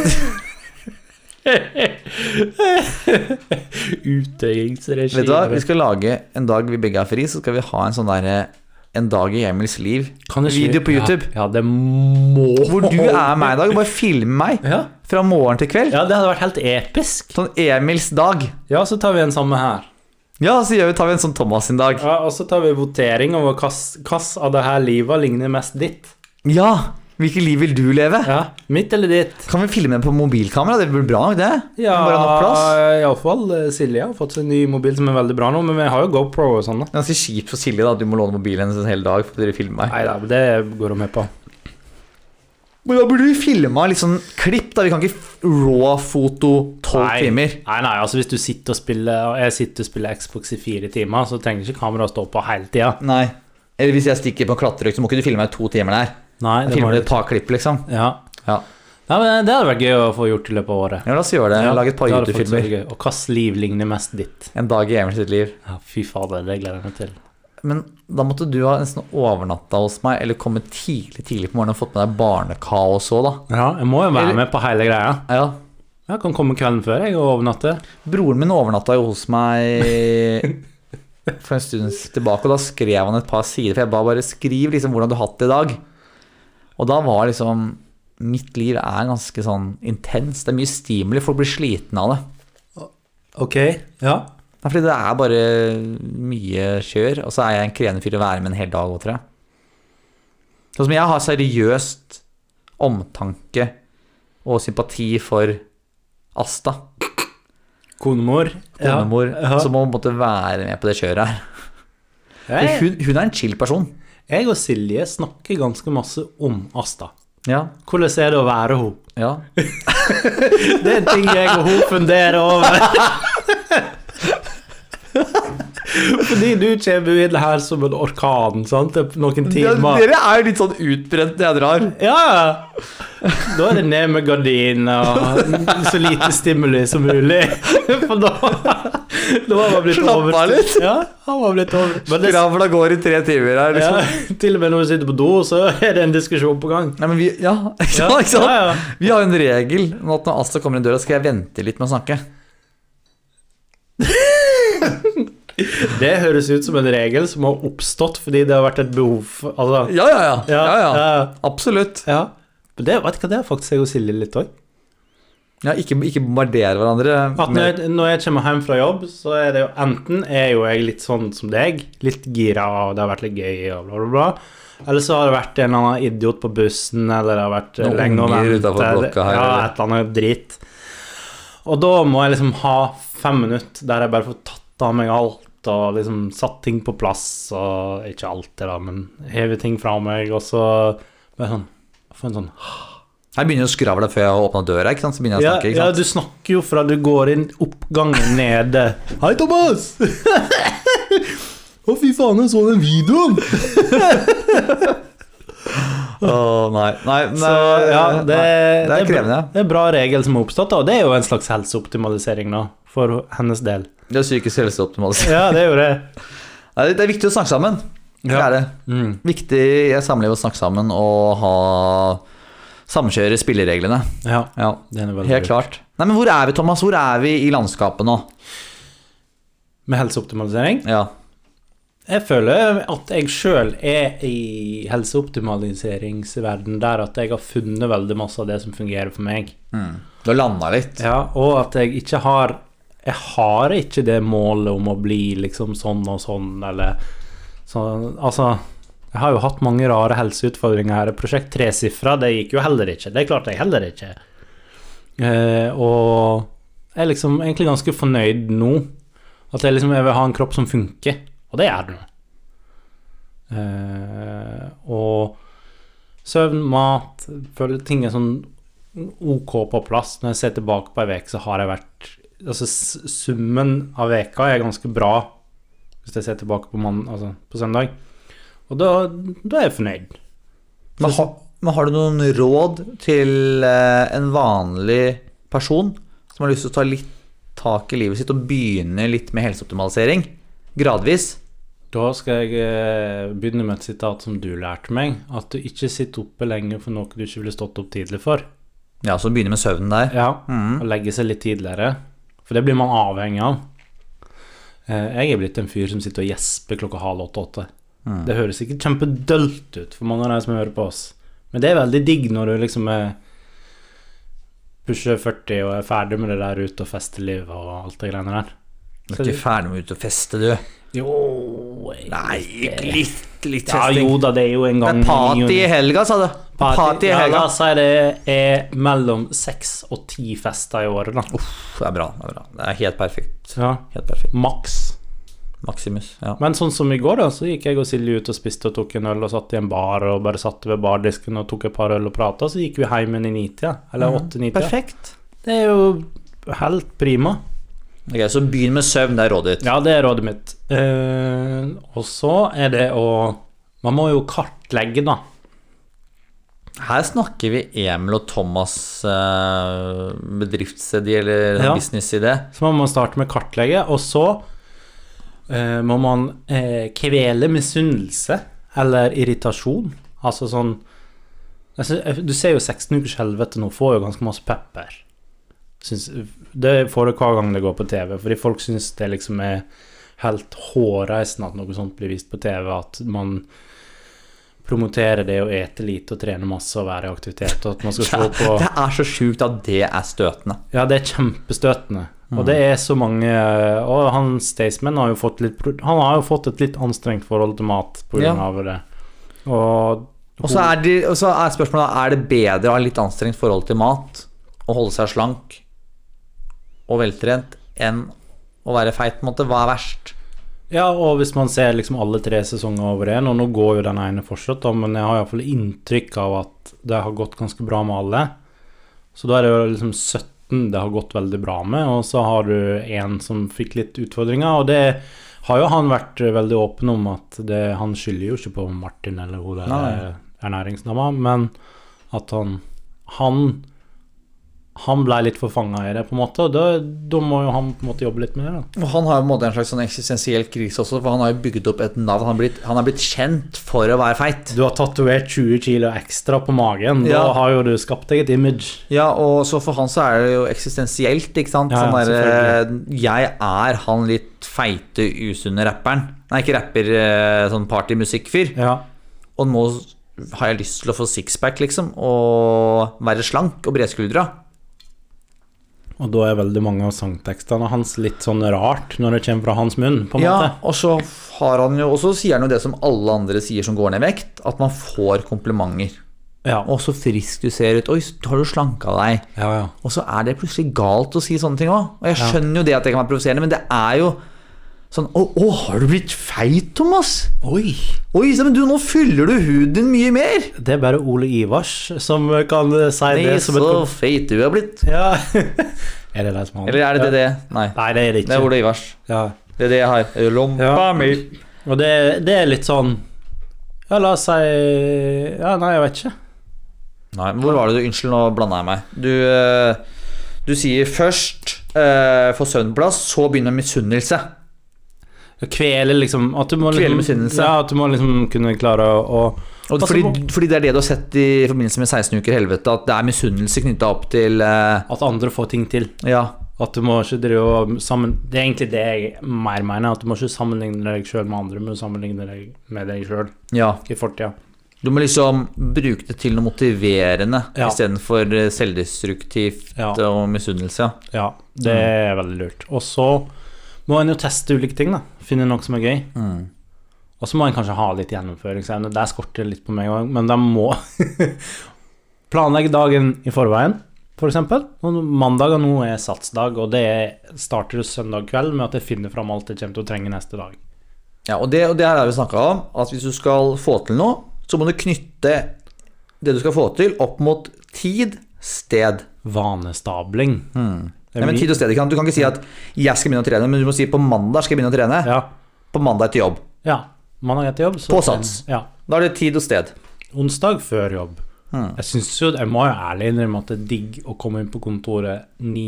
Speaker 2: utøyingsregime.
Speaker 1: Vet du hva, vi skal lage en dag vi begge fri, så skal vi ha en sånn der en dag i Emils liv video på YouTube.
Speaker 2: Ja, det må.
Speaker 1: Hvor du meg i dag, bare filme meg fra morgen til kveld.
Speaker 2: Ja, det hadde vært helt episk.
Speaker 1: Sånn Emils dag.
Speaker 2: Ja, så tar vi en samme her.
Speaker 1: Ja, så tar vi en sånn Thomas sin dag.
Speaker 2: Ja, og så tar vi votering over hva av det her livet ligner mest ditt.
Speaker 1: Ja, hvilket liv vil du leve?
Speaker 2: Ja, mitt eller ditt.
Speaker 1: Kan vi filme på mobilkamera? Det blir bra nok det.
Speaker 2: Ja,
Speaker 1: bare nok plass.
Speaker 2: I alle fall Silje har fått en ny mobil som veldig bra nå, men vi har jo GoPro og sånn da.
Speaker 1: Det ganske kjipt for Silje da, at du må låne mobilen en hel dag for å filme meg.
Speaker 2: Neida, det går hun med på.
Speaker 1: Men da burde vi filme litt sånn klipp da, vi kan ikke raw-foto 12 timer.
Speaker 2: Nei, altså hvis du sitter og spiller, og jeg sitter og spiller Xbox i 4 timer, så trenger ikke kamera å stå på hele tiden.
Speaker 1: Nei, eller hvis jeg stikker på en klatterøk, så må ikke du filme meg 2 timer der.
Speaker 2: Nei,
Speaker 1: jeg filmer et par klipp liksom.
Speaker 2: Ja. Nei, men det hadde vært gøy å få gjort i løpet av året.
Speaker 1: Ja, la oss gjøre det. Lage et par YouTube-filmer.
Speaker 2: Og hvilket liv ligner mest ditt?
Speaker 1: En dag i Emil sitt liv.
Speaker 2: Ja, fy fader, det gleder jeg meg til.
Speaker 1: Men da måtte du ha nesten overnattet hos meg, eller komme tidlig på morgenen og fått med deg barnekaos også da.
Speaker 2: Ja, jeg må jo være med på hele greia.
Speaker 1: Ja.
Speaker 2: Jeg kan komme kvelden før jeg og overnatte.
Speaker 1: Broren min overnattet jo hos meg for en stund tilbake, og da skrev han et par sider, for jeg bare skriv liksom hvordan du har hatt det i dag. Og da var liksom, mitt liv ganske sånn intens, det mye stimuli, folk blir sliten av det.
Speaker 2: Ok, ja.
Speaker 1: Fordi det bare mye kjør, og så jeg en krevende fyr å være med en hel dag, tror jeg. Sånn som jeg har seriøst omtanke og sympati for Asta.
Speaker 2: Konemor.
Speaker 1: Som må måtte være med på det kjøret her. Hun en chill person.
Speaker 2: Jeg og Silje snakker ganske masse om Asta.
Speaker 1: Ja.
Speaker 2: Hvordan det å være hun?
Speaker 1: Ja.
Speaker 2: Det en ting jeg og hun funderer over. Fordi du kommer inn her som en orkan, sant? Noen timer.
Speaker 1: Dere jo litt sånn utbrent når jeg drar.
Speaker 2: Ja. Da det ned med gardinen og så lite stimuli som mulig. For da var man blitt over.
Speaker 1: Slapp av litt.
Speaker 2: Ja, han var blitt over.
Speaker 1: Skravla går i 3 timer her, liksom.
Speaker 2: Ja, til og med når vi sitter på do, så det en diskusjon på gang.
Speaker 1: Nei, men ikke sant? Ja. Vi har jo en regel om at når Asta kommer inn døra, skal jeg vente litt med å snakke.
Speaker 2: Det høres ut som en regel som har oppstått fordi det har vært et behov altså.
Speaker 1: Ja. Absolutt.
Speaker 2: Ja. Det, vet ikke, det er faktisk jeg og Silje litt også.
Speaker 1: Ja, ikke bombardere hverandre.
Speaker 2: Når jeg kommer hjem fra jobb, så det jo enten jo jeg litt sånn som deg, litt gira, og det har vært litt gøy, og bla bla bla. Eller så har det vært en eller annen idiot på bussen, eller det har vært lenge å vente. Et eller annet dritt. Og da må jeg liksom ha 5 minutter der jeg bare får tatt av meg alt, og liksom satt ting på plass, og ikke alltid da, men heve ting fra meg, og så bare sånn, få en sånn
Speaker 1: jeg begynner å skravle før jeg har åpnet døra, ikke sant? Så begynner jeg å snakke, ikke sant?
Speaker 2: Ja, du snakker jo fra du går inn oppgangen nede. Hei, Thomas! Å, fy faen, jeg så den videoen!
Speaker 1: Nei.
Speaker 2: Så, ja, det
Speaker 1: krevende.
Speaker 2: Det bra regel som er oppstått, og det jo en slags helseoptimalisering nå, for hennes del.
Speaker 1: Det psykisk helseoptimalisering.
Speaker 2: Ja, det jo det.
Speaker 1: Det er viktig å snakke sammen. Det det. Viktig i samlivet å snakke sammen og samkjøre spillereglene.
Speaker 2: Ja, det veldig
Speaker 1: helt klart. Nei, men hvor vi, Thomas? Hvor vi i landskapet nå?
Speaker 2: Med helseoptimalisering?
Speaker 1: Ja.
Speaker 2: Jeg føler at jeg selv i helseoptimaliseringsverden der at jeg har funnet veldig masse av det som fungerer for meg.
Speaker 1: Du har landet litt.
Speaker 2: Ja, og at jeg har ikke det målet om å bli liksom sånn og sånn, eller sånn, altså jeg har jo hatt mange rare helseutfordringer her. Prosjekt 3-sifra, det gikk jo heller ikke. Det klarte jeg heller ikke. Og jeg liksom egentlig ganske fornøyd nå. At jeg vil ha en kropp som funker. Og det det nå. Og søvn, mat, føler ting sånn ok på plass. Når jeg ser tilbake på en vek, så har jeg vært altså summen av veka ganske bra. Hvis jeg ser tilbake på søndag. Og da jeg fornøyd.
Speaker 1: Men har du noen råd til en vanlig person som har lyst til å ta litt tak i livet sitt og begynne litt med helseoptimalisering, gradvis?
Speaker 2: Da skal jeg begynne med et sitat som du lærte meg, at du ikke sitter oppe lenge for noe du ikke ville stått opp tidlig for.
Speaker 1: Ja, så begynne med søvnen der.
Speaker 2: Ja, og legge seg litt tidligere, for det blir man avhengig av. Jeg blitt en fyr som sitter og gjesper 7:30. Det høres ikke kjempedølt ut for mange av de som hører på oss, men det veldig digg når du liksom pusher 40 og ferdig med det der ute og festeliv og alt det greiene der.
Speaker 1: Du ikke ferdig med ute og feste, du?
Speaker 2: Jo,
Speaker 1: nei, litt
Speaker 2: ja, jo da, det jo en gang.
Speaker 1: Det party i helga, sa du. Party i helga.
Speaker 2: Ja, da sier det mellom 6 og 10 fester i året da.
Speaker 1: Det bra. Det helt perfekt.
Speaker 2: Ja,
Speaker 1: helt perfekt.
Speaker 2: Maximus,
Speaker 1: ja.
Speaker 2: Men sånn som i går da, så gikk jeg og Silje ut og spiste og tok en øl og satt i en bar og bare satt ved bardisken og tok et par øl og pratet, så gikk vi hjem i 9-tida, eller 8-9-tida.
Speaker 1: Perfekt.
Speaker 2: Det jo helt prima.
Speaker 1: Ok, så begynn med søvn, det rådet ditt.
Speaker 2: Ja, det rådet mitt. Og så det man må jo kartlegge da.
Speaker 1: Her snakker vi Emil og Thomas bedriftsidé eller businessidé. Så
Speaker 2: man må starte med kartlegge, og så må man kvele misunnelse eller irritasjon. Altså sånn, du ser jo 16 ukers helvete nå, får jo ganske masse pepper. Det får det hver gang det går på TV, fordi folk synes det liksom helt hårreisende at noe sånt blir vist på TV, at man promoterer det å ete lite og trene masse og være i aktivitet, og at man skal se på...
Speaker 1: Det så sjukt at det støtende.
Speaker 2: Ja, det kjempestøtende. Og det så mange, og han Staysman har jo fått et litt anstrengt forhold til mat på grunn av det. Og så spørsmålet, det bedre å ha litt anstrengt forhold til mat og holde seg slank og veltrent
Speaker 1: enn å være feit, på en måte? Hva er verst?
Speaker 2: Ja, og hvis man ser liksom alle 3 sesonger over en, og nå går jo den ene fortsatt, men jeg har i hvert fall inntrykk av at det har gått ganske bra med alle. Så da er det jo liksom 17 det har gått veldig bra med, og så har du en som fikk litt utfordringer, og det har jo han vært veldig åpen om at han skylder jo ikke på Martin eller hun der ernæringsdama, men at han ble litt forfanget i det på en måte, og da må jo han på en måte jobbe litt med det da.
Speaker 1: Og han har jo på en måte en slags sånn eksistensiell krise også, for han har jo bygget opp et navn, han har blitt kjent for å være feit.
Speaker 2: Du har tatovert 20 kilo ekstra på magen, da har jo du skapt deg et image.
Speaker 1: Ja, og så for han så er det jo eksistensielt, ikke sant?
Speaker 2: Ja,
Speaker 1: sånn der, jeg er han litt feite, usunne rapperen. Nei, ikke rapper, sånn partymusikkfyr.
Speaker 2: Ja.
Speaker 1: Og nå har jeg lyst til å få sixpack liksom, og være slank og bredskuldra.
Speaker 2: Og da er veldig mange av sangtekstene hans litt sånn rart når det kommer fra hans munn, på en måte.
Speaker 1: Ja, og så har han jo, og så sier han jo det som alle andre sier som går ned i vekt, at man får komplimenter.
Speaker 2: Ja.
Speaker 1: Og så frisk du ser ut, oi, har du slanket deg?
Speaker 2: Ja.
Speaker 1: Og så er det plutselig galt å si sånne ting også. Og jeg skjønner jo det at det kan være provoserende, men det er jo sånn, har du blitt feit, Thomas? Oi, men du, nå fyller du huden din mye mer.
Speaker 2: Det er bare Ole Ivars som kan si det som
Speaker 1: så feit du har blitt.
Speaker 2: Ja. Er det som han?
Speaker 1: Eller er det det? Nei,
Speaker 2: det er det ikke.
Speaker 1: Det er Ole Ivars.
Speaker 2: Ja.
Speaker 1: Det er det jeg har. Lompa mi.
Speaker 2: Og det er litt sånn, ja, la oss si, ja, nei, jeg vet ikke.
Speaker 1: Nei, men hvor var det du, unnskyld, nå blander jeg meg. Du sier først få søvnplass, så begynner misunnelse.
Speaker 2: Kvele liksom, at du må liksom, at du må liksom kunne klare å
Speaker 1: fordi det er det du har sett i forbindelse med 16 uker helvete, at det er misunnelse knyttet opp til
Speaker 2: at andre får ting til. Ja. At du må ikke drive sammen. Det er egentlig det jeg mer mener, at du må ikke sammenligne deg selv med andre, men sammenligne deg med deg selv i fortiden. Du
Speaker 1: må liksom bruke det til noe motiverende i stedet for selvdestruktivt og misunnelse.
Speaker 2: Ja, det er veldig lurt. Og så må en jo teste ulike ting da, finne noe som er gøy. Og så må en kanskje ha litt gjennomføringsevne. Der skorter det litt på meg også, men de må planlegge dagen i forveien, for eksempel. Og mandag nå er satsdag, og det starter søndag kveld med at jeg finner frem alt jeg kommer til å trenge neste dag.
Speaker 1: Ja, og det her har vi snakket om, at hvis du skal få til noe, så må du knytte det du skal få til opp mot tid, sted.
Speaker 2: Vanestabling.
Speaker 1: Nei, men tid og sted, du kan ikke si at jeg skal begynne å trene, men du må si på mandag skal jeg begynne å trene.
Speaker 2: Ja.
Speaker 1: På mandag etter jobb.
Speaker 2: Ja, mandag etter jobb.
Speaker 1: På sats.
Speaker 2: Ja.
Speaker 1: Da er det tid og sted.
Speaker 2: Onsdag før jobb. Jeg synes jo, jeg må jo ærlig innrømme at det er digg å komme inn på kontoret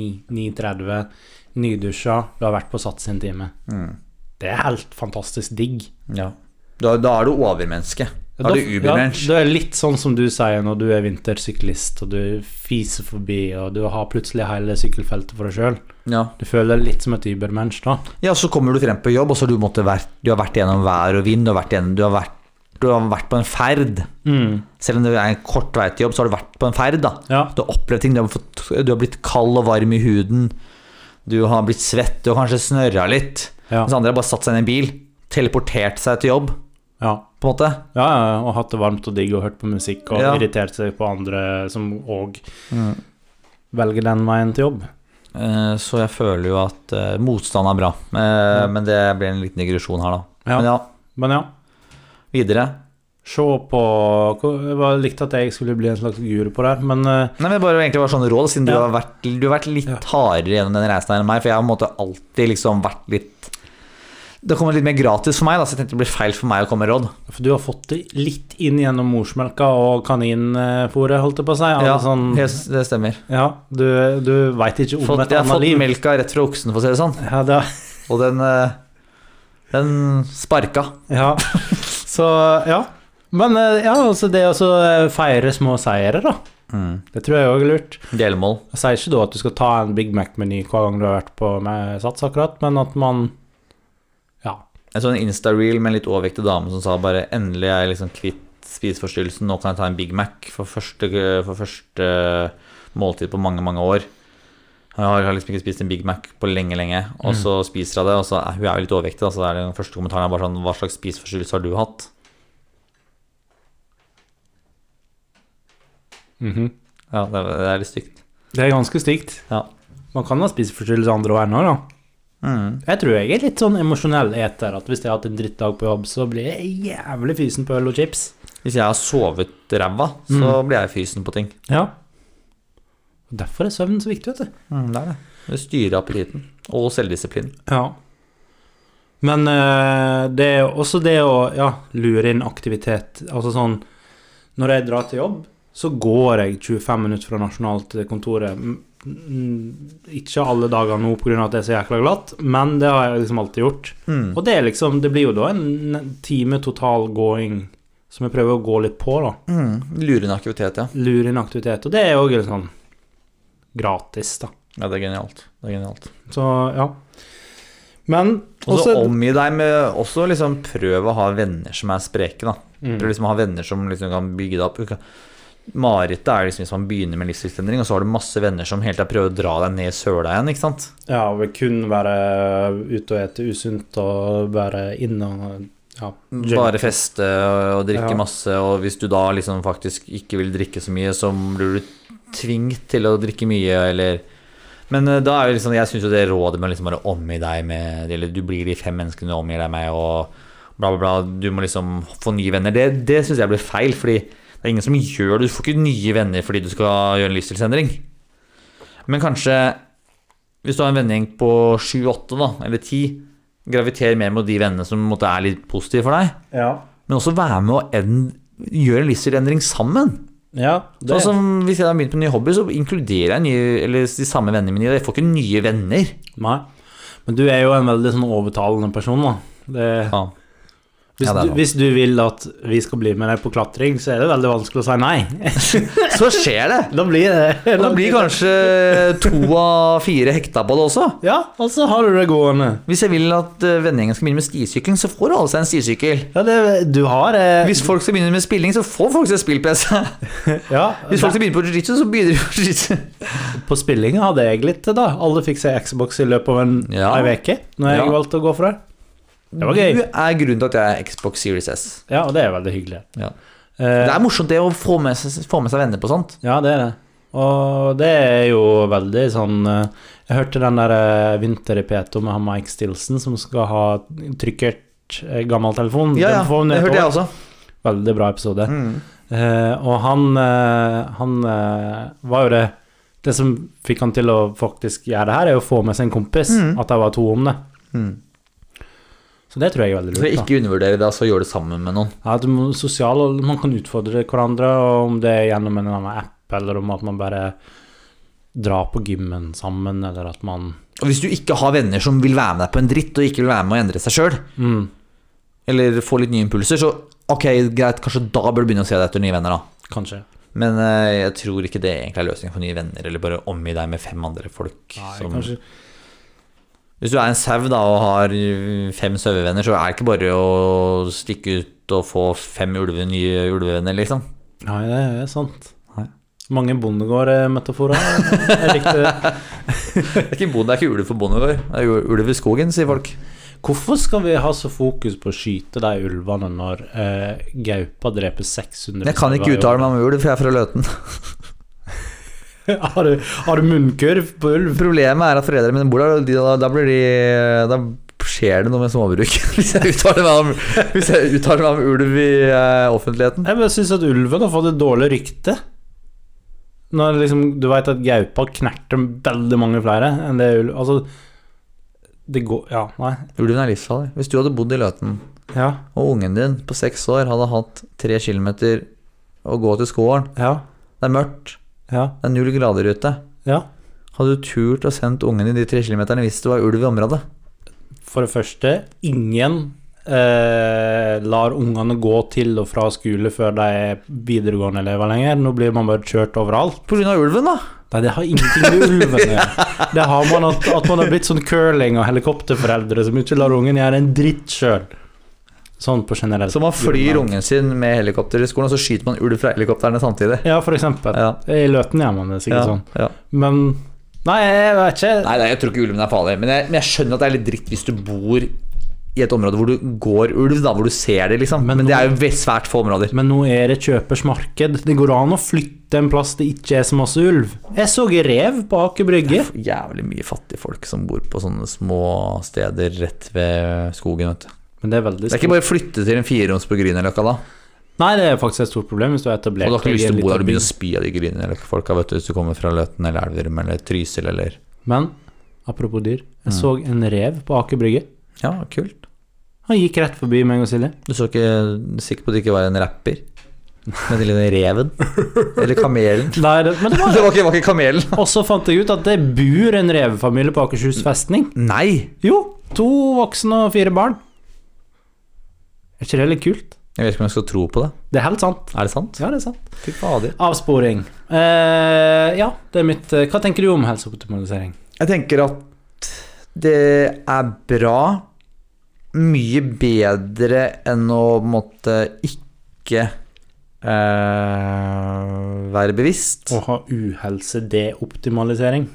Speaker 2: 9:30, nydusja, du har vært på sats en time. Det er helt fantastisk digg.
Speaker 1: Ja. Da er du overmenneske. Da er du ubermensch.
Speaker 2: Det er litt sånn som du sier når du er vintersyklist, og du fiser forbi, og du har plutselig hele sykkelfeltet for deg selv. Ja. Du føler deg litt som et ubermensch da.
Speaker 1: Ja, så kommer du frem på jobb, og så har du har vært gjennom vær og vind, du har vært på en ferd. Selv om det er en kort vei til jobb, så har du vært på en ferd da. Ja. Du har opplevd ting, du har blitt kald og varm i huden, du har blitt svett, du har kanskje snørret litt. Mens andre har bare satt seg i en bil, teleportert seg til jobb. Ja. På en måte.
Speaker 2: Ja, og hatt det varmt og digg og hørt på musikk og irritert seg på andre som også velger den veien til jobb.
Speaker 1: Så jeg føler jo at motstand er bra, men det blir en liten digresjon her da. Men ja. Videre.
Speaker 2: Se på, jeg likte at jeg skulle bli en slags guru på det her, men
Speaker 1: Nei, men bare egentlig var sånn råd, siden du har vært litt hardere gjennom den reisen enn meg, for jeg har på en måte alltid liksom vært litt. Det kommer litt mer gratis for meg da, så jeg tenkte det blir feil for meg å komme med råd.
Speaker 2: For du har fått det litt inn gjennom morsmelka og kaninfôret, holdt det på å si.
Speaker 1: Ja, sånn, det stemmer.
Speaker 2: Ja, du vet ikke om et annet liv.
Speaker 1: Jeg har fått melka rett fra oksen, for å si det sånn.
Speaker 2: Ja, det.
Speaker 1: Og den sparka.
Speaker 2: Ja, så ja. Men ja, altså det å feire små seire da. Det tror jeg også er lurt.
Speaker 1: Delmål.
Speaker 2: Jeg sier ikke da at du skal ta en Big Mac-meny hver gang du har vært på med sats akkurat, men at man
Speaker 1: en sånn Insta-reel med en litt overvektig dame som sa bare endelig er jeg liksom kvitt spiseforstyrrelsen, nå kan jeg ta en Big Mac for første måltid på mange, mange år. Jeg har liksom ikke spist en Big Mac på lenge, og så spiser jeg det, og så hun er jo litt overvektig, så er det den første kommentaren bare sånn, hva slags spiseforstyrrelse har du hatt? Ja, det er litt stygt.
Speaker 2: Det er ganske stygt.
Speaker 1: Ja.
Speaker 2: Man kan ha spiseforstyrrelse andre veien også da. Jeg tror jeg litt sånn emosjonell eter, at hvis jeg har hatt en drittdag på jobb, så blir jeg jævlig fysen på øl og chips.
Speaker 1: Hvis jeg har sovet ræva, så blir jeg fysen på ting.
Speaker 2: Ja. Og derfor søvn så viktig, vet du.
Speaker 1: Det det. Det styrer appetitten og selvdisiplin.
Speaker 2: Ja. Men det også det å lure inn aktivitet. Altså sånn, når jeg drar til jobb, så går jeg 25 minutter fra nasjonalt til kontoret. Ikke alle dager nå på grunn av at det så jækla glatt, men det har jeg liksom alltid gjort. Og det liksom, det blir jo da en time total gåing som jeg prøver å gå litt på da.
Speaker 1: Lure inn aktivitet, ja.
Speaker 2: Lure inn aktivitet, og det jo litt sånn gratis da.
Speaker 1: Ja, det genialt.
Speaker 2: Så, ja. Men
Speaker 1: også omgi deg med også liksom prøv å ha venner som spreke da. Prøv liksom å ha venner som liksom kan bygge deg opp. Marit liksom hvis man begynner med livsstilsendring, og så har du masse venner som helt prøver å dra deg ned i søla igjen, ikke sant?
Speaker 2: Ja, og vi kun være ute og ete usunt og være inne og
Speaker 1: bare feste og drikke masse, og hvis du da liksom faktisk ikke vil drikke så mye, så blir du tvingt til å drikke mye, eller... Men da jo liksom, jeg synes jo det rådet med liksom bare omgi deg med, eller du blir de 5 menneskene du omgir deg med, og bla bla bla, du må liksom få nye venner. Det synes jeg blir feil, fordi det ingen som gjør det. Du får ikke nye venner fordi du skal gjøre en livsstilsendring. Men kanskje, hvis du har en vennegjeng på 7-8 da, eller 10, graviter mer mot de vennene som måtte litt positive for deg. Ja. Men også være med å gjøre en livsstilsendring sammen.
Speaker 2: Ja,
Speaker 1: det. Sånn som hvis jeg har begynt på en ny hobby, så inkluderer jeg de samme vennene mine. Jeg får ikke nye venner.
Speaker 2: Nei, men du jo en veldig sånn overtalende person da. Hvis du vil at vi skal bli med deg på klatring, så det veldig vanskelig å si nei.
Speaker 1: Så skjer det.
Speaker 2: Da blir det.
Speaker 1: Da blir kanskje 2 av 4 hekta på det også.
Speaker 2: Ja, og så har du det gående.
Speaker 1: Hvis jeg vil at vennegjengen skal begynne med stisykling, så får alle seg en stisykkel.
Speaker 2: Ja, du har
Speaker 1: Hvis folk skal begynne med spilling, så får folk seg spill-PC.
Speaker 2: Ja,
Speaker 1: hvis folk skal begynne på jiu-jitsu, så begynner de på jiu-jitsu.
Speaker 2: På spilling hadde jeg litt da. Alle fikk seg Xbox i løpet av en veke, når jeg valgte å gå for det. Det var gøy.
Speaker 1: Du grunnen til at jeg Xbox Series S.
Speaker 2: Ja, og det veldig hyggelig.
Speaker 1: Ja. Det morsomt det å få med seg venner på sånt.
Speaker 2: Ja, det det. Og det jo veldig sånn... Jeg hørte den der Vinter i P2 med Mike Stilson, som skal ha trykkert gammel telefon.
Speaker 1: Ja, det hørte jeg også.
Speaker 2: Veldig bra episode. Og han var jo det som fikk han til å faktisk gjøre det her, jo å få med seg en kompis, at det var 2 om det. Så det tror jeg veldig lurt.
Speaker 1: Så ikke undervurdere det, så gjør det sammen med noen.
Speaker 2: Ja, man kan utfordre hverandre, og om det gjennom en annen app, eller om at man bare drar på gymmen sammen, eller at man...
Speaker 1: Og hvis du ikke har venner som vil være med deg på en dritt, og ikke vil være med å endre seg selv, eller få litt nye impulser, så ok, greit, kanskje da bør du begynne å se deg etter nye venner da.
Speaker 2: Kanskje.
Speaker 1: Men jeg tror ikke det egentlig løsningen for nye venner, eller bare omgi deg med 5 andre folk.
Speaker 2: Nei, kanskje...
Speaker 1: Hvis du en sau da, og har 5 sauevenner, så det ikke bare å stikke ut og få 5 nye ulvevenner, liksom.
Speaker 2: Nei, det sant. Nei. Mange bondegård-metaforer. Jeg likte det.
Speaker 1: Det ikke ulv for bondegård, det ulv i skogen, sier folk.
Speaker 2: Hvorfor skal vi ha så fokus på å skyte de ulvene når gaupa dreper 600?
Speaker 1: Jeg kan ikke uttale meg om ulv, for jeg fra Løten.
Speaker 2: Har du munnkurv på ulv?
Speaker 1: Problemet at foreldre mine bor der, da skjer det noe med småbruk. Hvis jeg uttaler meg om ulv i offentligheten.
Speaker 2: Jeg synes at ulven har fått et dårlig rykte. Når liksom, du vet at gaupa knerter veldig mange flere enn det ulv. Altså, det går, nei.
Speaker 1: Ulven livsfarlig. Hvis du hadde bodd i Løten, og ungen din på 6 år hadde hatt 3 kilometer å gå til skolen, det mørkt, det 0 grader ute. Hadde du turt å sendt ungen din de 3 kilometerne hvis det var ulv i området?
Speaker 2: For det første, ingen lar ungene gå til og fra skole før de videregående elever lenger. Nå blir man bare kjørt overalt.
Speaker 1: På grunn av ulven da?
Speaker 2: Nei, det har ingenting med ulven. Det har man at man har blitt sånn curling og helikopterforeldre som ikke lar ungen gjøre en dritt selv. Sånn på generelt.
Speaker 1: Så man flyr ungen sin med helikopter i skolen, og så skyter man ulv fra helikopterne samtidig?
Speaker 2: Ja, for eksempel. I Løten gjør man det sikkert sånn. Men, nei, jeg vet ikke.
Speaker 1: Nei, jeg tror ikke ulven farlig, men jeg skjønner at det litt dritt hvis du bor i et område hvor du går ulv, da, hvor du ser det, liksom. Men det er jo svært få områder.
Speaker 2: Men nå det kjøpers marked. Det går an å flytte en plass det ikke så masse ulv. Jeg så rev på Aker Brygge.
Speaker 1: Det jævlig mye fattige folk som bor på sånne små steder rett ved skogen, vet du.
Speaker 2: Men det veldig
Speaker 1: det ikke bare å flytte til en 4-roms på Grünerløkka, da?
Speaker 2: Nei, det faktisk et stort problem hvis du etablert.
Speaker 1: Og du har ikke lyst til å bo der og begynne å spy av de Grünerløkka-folka, vet du, hvis du kommer fra Løten eller Elverum eller Trysil eller...
Speaker 2: Men, apropos dyr, jeg så en rev på Aker Brygge.
Speaker 1: Ja, kult.
Speaker 2: Han gikk rett forbi meg og Silje.
Speaker 1: Du så ikke sikker på at det ikke var en rapper? Med den lille reven? Eller kamelen?
Speaker 2: Nei, men det
Speaker 1: var ikke kamelen.
Speaker 2: Og så fant jeg ut at det bor en revefamilie på Akershus festning.
Speaker 1: Nei!
Speaker 2: Jo, 2 voksne og 4 barn. Ikke det litt kult?
Speaker 1: Jeg vet ikke om jeg skal tro på det.
Speaker 2: Det helt sant.
Speaker 1: Det sant?
Speaker 2: Ja, det sant.
Speaker 1: Fy fader.
Speaker 2: Avsporing. Ja, det mitt. Hva tenker du om helseoptimalisering?
Speaker 1: Jeg tenker at det bra. Mye bedre enn å måtte ikke være bevisst.
Speaker 2: Å ha uhelse-deoptimalisering.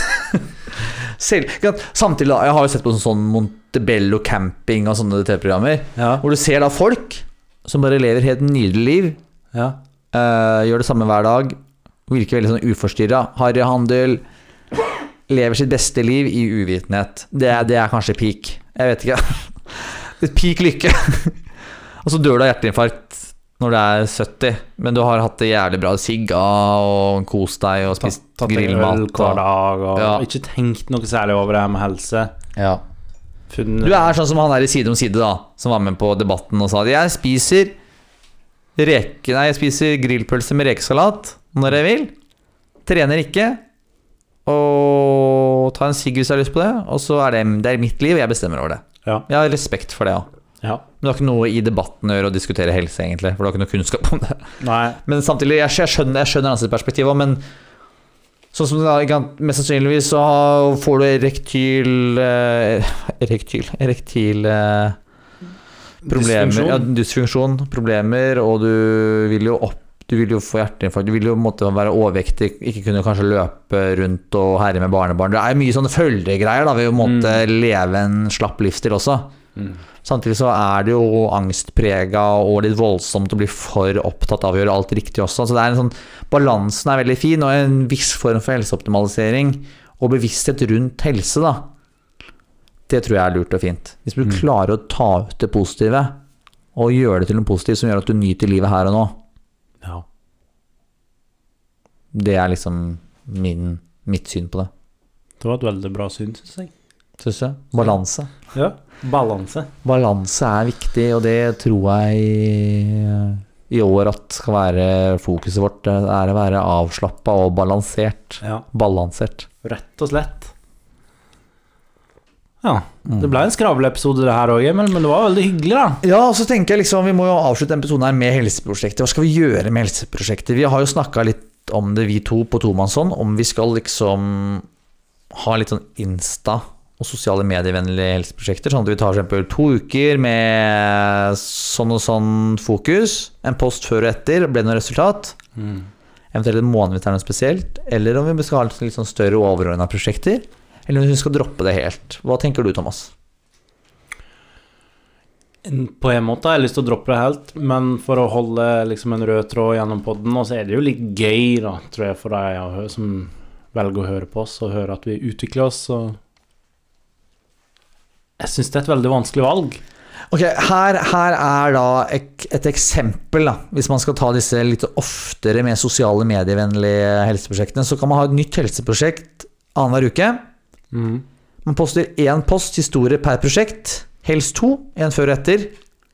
Speaker 1: Samtidig da, jeg har jo sett på sånn Montebello camping og sånne TV-programmer, hvor du ser da folk som bare lever helt nydelig liv, gjør det samme hver dag, virker veldig sånn uforstyrret, harry handel, lever sitt beste liv i uvitenhet. Det kanskje peak. Jeg vet ikke. Et peak lykke. Og så dør du av hjerteinfarkt når du 70, men du har hatt det jævlig bra, sigga og kost deg og spist grillmat
Speaker 2: hver dag og ikke tenkt noe særlig over det her med helse. Du
Speaker 1: sånn som han der i Side om side da, som var med på debatten og sa at jeg spiser grillpølse med rekesalat når jeg vil, trener ikke og tar en sigg hvis jeg har lyst på det, og så det mitt liv, og jeg bestemmer over det. Jeg har respekt for det også. Men det har ikke noe i debatten å gjøre å diskutere helse, egentlig, for du har ikke noe kunnskap om det.
Speaker 2: Nei. Men
Speaker 1: samtidig, jeg skjønner hans perspektiv også, men sånn som da, mest sannsynligvis så får du erektil problemer, dysfunksjon, problemer, og du vil jo få hjerteinfarkt, du vil jo måtte være overvektig, ikke kunne kanskje løpe rundt og herre med barnebarn. Det mye sånne følgegreier da, ved å måtte leve en slapp livsstil også. Samtidig så det jo angstpreget og litt voldsomt å bli for opptatt av å gjøre alt riktig også. Så det en sånn, balansen veldig fin, og en viss form for helseoptimalisering og bevissthet rundt helse da. Det tror jeg lurt og fint. Hvis du klarer å ta ut det positive og gjøre det til noe positivt som gjør at du nyter livet her og nå. Det liksom mitt syn på det. Det
Speaker 2: var et veldig bra syn, synes jeg.
Speaker 1: Synes jeg? Balanse.
Speaker 2: Ja, balanse.
Speaker 1: Balanse viktig, og det tror jeg i år at skal være fokuset vårt. Det å være avslappet og balansert. Balansert.
Speaker 2: Rett og slett. Ja, det ble en skravleepisode det her også, men det var veldig hyggelig da.
Speaker 1: Ja, og så tenker jeg liksom, vi må jo avslutte episoden her med helseprosjektet. Hva skal vi gjøre med helseprosjektet? Vi har jo snakket litt om det, vi to på tomannshånd, om vi skal liksom ha litt sånn Insta og sosiale medievennlige helseprosjekter, sånn at vi tar for eksempel 2 uker med sånn og sånn fokus, en post før og etter, ble det noe resultat, eventuelt en måned hvis det noe spesielt, eller om vi skal ha litt sånn større overordnede prosjekter, eller om vi skal droppe det helt. Hva tenker du, Thomas?
Speaker 2: På en måte har jeg lyst til å droppe det helt, men for å holde liksom en rød tråd gjennom podden, så det jo litt gøy da, tror jeg, for deg som velger å høre på oss og høre at vi utvikler oss, og jeg synes det et veldig vanskelig valg.
Speaker 1: Ok, her da et eksempel da, hvis man skal ta disse litt oftere med sosiale medievennlige helseprosjektene, så kan man ha et nytt helseprosjekt annenhver uke. Man poster 1 post historie per prosjekt, helst 2, en før og etter,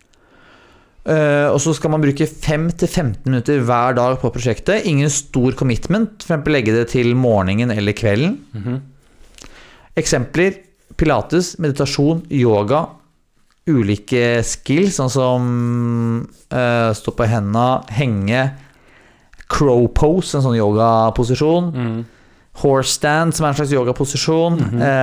Speaker 1: og så skal man bruke 5-15 minutter hver dag på prosjektet. Ingen stor commitment, for eksempel legge det til morgenen eller kvelden. Eksempler: pilates, meditasjon, yoga, ulike skills, sånn som stå på hendene, henge, crow pose, en sånn yogaposisjon, horse stand, som en slags yogaposisjon,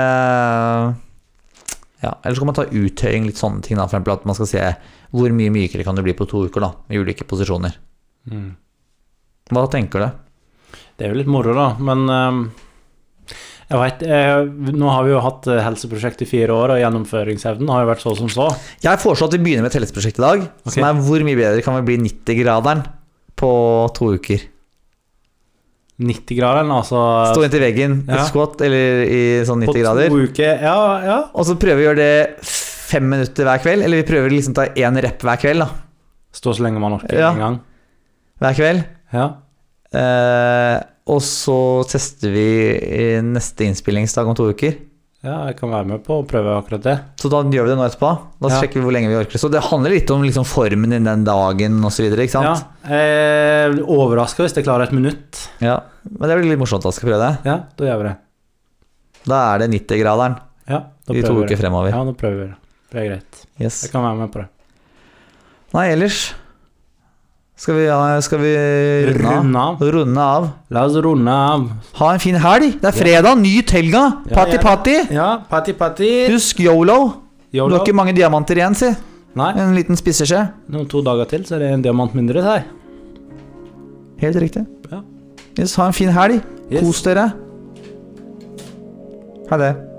Speaker 1: eller så kan man ta uttøying, litt sånne ting da, for eksempel at man skal se hvor mye mykere kan det bli på 2 uker da, i ulike posisjoner. Hva tenker du?
Speaker 2: Det jo litt moro da, men Jeg vet, nå har vi jo hatt helseprosjekt i 4 år, og gjennomføringsevnen har jo vært så som så.
Speaker 1: Jeg foreslår at vi begynner med et helseprosjekt i dag, som er hvor mye bedre kan vi bli 90-graderen på 2 uker.
Speaker 2: 90-graderen, altså...
Speaker 1: Stå inntil veggen, squat, eller i sånn 90 grader.
Speaker 2: På 2 uker, ja.
Speaker 1: Og så prøver vi å gjøre det 5 minutter hver kveld, eller vi prøver liksom å ta 1 rep hver kveld da.
Speaker 2: Stå så lenge man orker en gang.
Speaker 1: Hver kveld.
Speaker 2: Ja.
Speaker 1: Og så tester vi neste innspillingsdag om 2 uker.
Speaker 2: Ja, jeg kan være med på å prøve akkurat det.
Speaker 1: Så da gjør vi det nå etterpå. Da sjekker vi hvor lenge vi orker. Så det handler litt om liksom formen i den dagen og så videre, ikke sant?
Speaker 2: Ja, overrasket hvis jeg klarer 1 minutt.
Speaker 1: Ja, men det blir litt morsomt at jeg skal prøve det.
Speaker 2: Ja, da gjør vi det.
Speaker 1: Da er det 90-graderen i 2 uker fremover.
Speaker 2: Ja, da prøver vi det. Det er greit.
Speaker 1: Yes.
Speaker 2: Jeg kan være med på det.
Speaker 1: Nei, ellers skal vi runde av.
Speaker 2: La oss runde av.
Speaker 1: Ha en fin helg. Det er fredag, nyt helga. Party.
Speaker 2: Ja, party.
Speaker 1: Husk YOLO. Du har ikke mange diamanter igjen, si.
Speaker 2: Nei.
Speaker 1: En liten spiseskje.
Speaker 2: Noen 2 dager til, så er det en diamant mindre til deg.
Speaker 1: Helt riktig.
Speaker 2: Ja.
Speaker 1: Yes, ha en fin helg. Kos dere. Ha det.